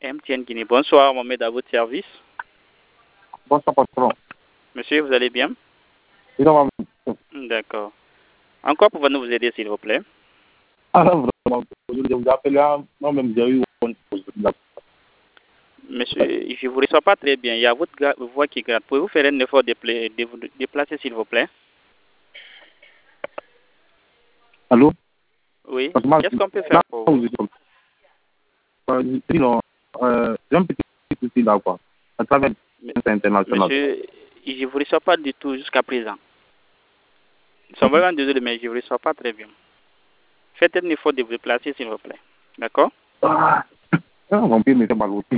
MTN Guinée. Bonsoir, Mohamed, à votre service. Bonsoir, patron. Monsieur, vous allez bien? D'accord. En quoi pouvons-nous vous aider, s'il vous plaît? Vraiment, je vous appelle moi-même, j'ai eu Monsieur, je ne vous reçois pas très bien. Il y a votre voix qui gratte. Pouvez-vous faire un effort de vous déplacer, s'il vous plaît? Allô? Oui. Qu'est-ce qu'on peut faire pour vous? Sinon, j'ai un petit souci là, quoi, à travers international. Monsieur, je ne vous reçois pas du tout jusqu'à présent. Nous sommes vraiment désolés, mais je ne vous reçois pas très bien. Faites un effort de vous déplacer, s'il vous plaît. D'accord? Mon pied me fait mal aussi.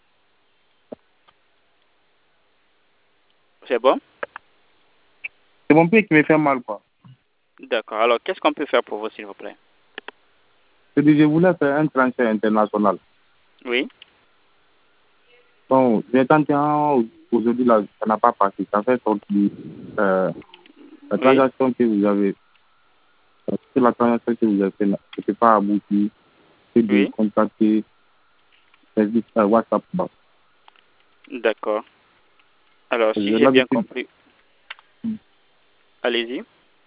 C'est bon? C'est mon pied qui me fait mal, quoi. D'accord. Alors, qu'est-ce qu'on peut faire pour vous, s'il vous plaît? Je voulais faire un transfert international. Oui. Bon, j'ai tenté aujourd'hui, là, ça n'a pas passé. Ça fait sortir la transaction que vous avez. C'est la transaction que vous avez fait, je ne peux pas aboutir. C'est de contacter service WhatsApp. D'accord. Alors, si j'ai bien compris, allez-y.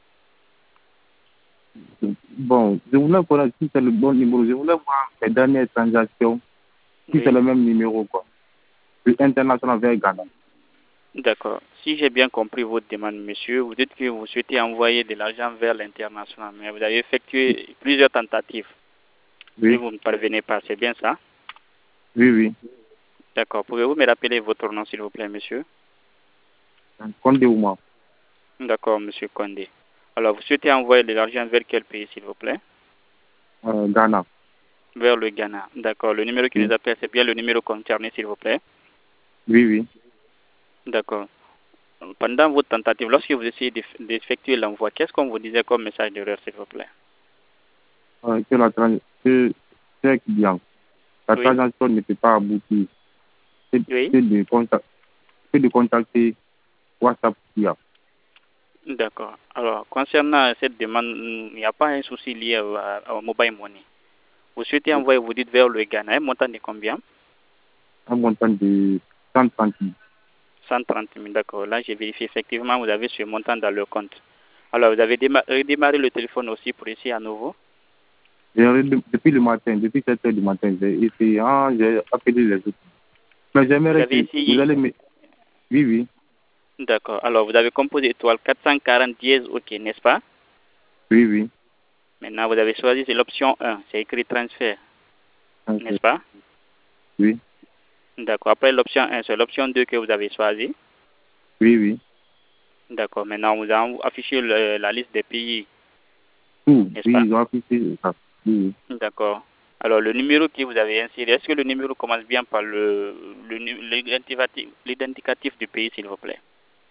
Bon, je voulais connaître si c'est le bon numéro. Je voulais voir les dernières transactions, si c'est le même numéro, quoi. Le international vers Ghana. D'accord. Si j'ai bien compris votre demande, monsieur, vous dites que vous souhaitez envoyer de l'argent vers l'international, mais vous avez effectué plusieurs tentatives. Oui. Et vous ne parvenez pas, c'est bien ça? Oui, oui. D'accord. Pouvez-vous me rappeler votre nom, s'il vous plaît, monsieur? Condé Ouma. D'accord, monsieur Condé. Alors, vous souhaitez envoyer de l'argent vers quel pays, s'il vous plaît? Ghana. Vers le Ghana. D'accord. Le numéro qui nous appelle, c'est bien le numéro concerné, s'il vous plaît? Oui, oui. D'accord. Pendant votre tentative, lorsque vous essayez d'effectuer l'envoi, qu'est-ce qu'on vous disait comme message d'erreur, s'il vous plaît? Que la transaction, c'est bien. La transaction ne peut pas aboutir. C'est de contacter WhatsApp. D'accord. Alors, concernant cette demande, il n'y a pas un souci lié au mobile money. Vous souhaitez envoyer, vous dites, vers le Ghana, un montant de combien? Un montant de 130 000. 130 000, d'accord. Là, j'ai vérifié, effectivement, vous avez ce montant dans le compte. Alors, vous avez redémarré le téléphone aussi pour essayer à nouveau? Depuis le matin, depuis 7 heures du matin, j'ai essayé, j'ai appelé les autres. Mais j'aimerais que vous allez me... Oui, oui. D'accord. Alors, vous avez composé étoile 440 dièse, ok, n'est-ce pas? Oui, oui. Maintenant, vous avez choisi, c'est l'option 1, c'est écrit transfert, n'est-ce pas? Oui. D'accord. Après l'option 1, c'est l'option 2 que vous avez choisi? Oui, oui. D'accord. Maintenant, vous avez affiché la liste des pays, n'est-ce pas? Oui, ils ont affiché ça. Oui. D'accord. Alors, le numéro que vous avez inséré, est-ce que le numéro commence bien par l'identificatif du pays, s'il vous plaît?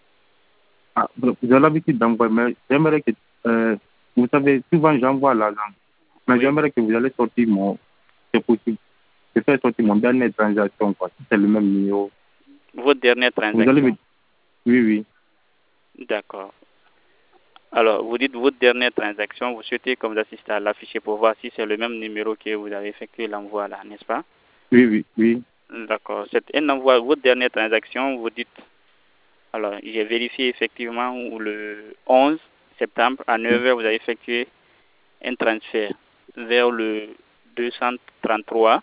J'ai l'habitude d'envoyer, mais j'aimerais que, vous savez, souvent j'envoie l'argent, mais j'aimerais que vous allez sortir c'est possible, de faire sortir mon dernière transaction, quoi, si c'est le même numéro. Votre dernière transaction? Vous allez Oui, oui. D'accord. Alors, vous dites votre dernière transaction, vous souhaitez comme vous assistez à l'afficher pour voir si c'est le même numéro que vous avez effectué l'envoi là, n'est-ce pas? Oui, oui, oui. D'accord. C'est un envoi, votre dernière transaction, vous dites, alors j'ai vérifié effectivement où le 11 septembre à 9h, vous avez effectué un transfert vers le 233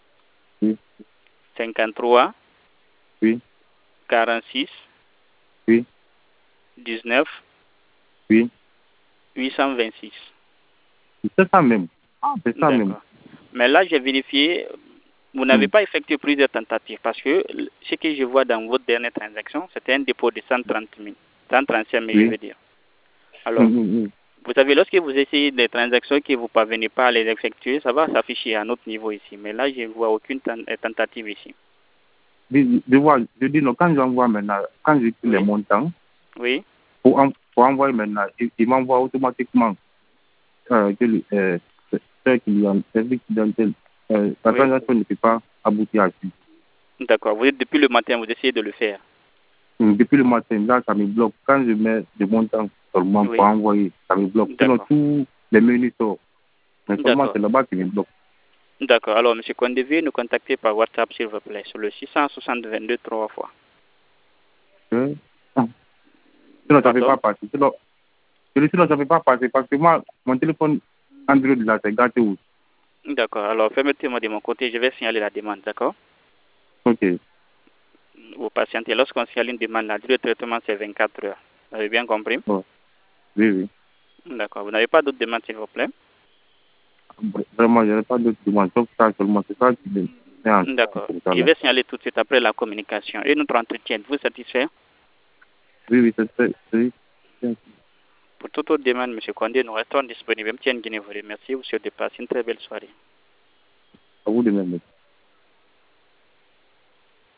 53 46 19 826. C'est ça même. C'est ça même. Mais là, j'ai vérifié, vous n'avez pas effectué plusieurs tentatives parce que ce que je vois dans votre dernière transaction, c'était un dépôt de 130 000, 135 000, je veux dire. Alors, vous savez, lorsque vous essayez des transactions que vous ne parvenez pas à les effectuer, ça va s'afficher à notre niveau ici. Mais là, je ne vois aucune tentative ici. Je dis non, quand j'envoie maintenant, quand j'ai les montants, pour envoyer maintenant, il m'envoie automatiquement la transaction ne peut pas aboutir à ça. D'accord. Vous êtes depuis le matin, vous essayez de le faire. Depuis le matin, là, ça me bloque. Quand je mets des montants seulement pour envoyer, ça me bloque. Sinon, tous les menus sortent. Mais seulement, c'est là-bas qui me bloque. D'accord. Alors, M. Condé, veuillez nous contacter par WhatsApp, s'il vous plaît, sur le 660 22 3 fois. Sinon, ça ne fait Pardon? pas passer. Sinon, ça ne fait pas passer parce que moi, mon téléphone Android, là, c'est gâté où? D'accord. Alors, permettez-moi de mon côté, je vais signaler la demande, d'accord? Ok. Vous patientez. Lorsqu'on signale une demande, la durée de traitement, c'est 24 heures. Vous avez bien compris? Bon. Oui, oui. D'accord. Vous n'avez pas d'autres demandes, s'il vous plaît? Vraiment, je n'ai pas d'autres demandes. Sauf ça seulement. C'est ça qui me met D'accord. en Je là. vais signaler tout de suite après la communication. Et notre entretien, vous satisfait? Oui, oui, c'est Pour toute autre demande, M. Condé, nous restons disponibles. M. Guinée vous remercie. Vous souhaite de passer une très belle soirée. à vous de même.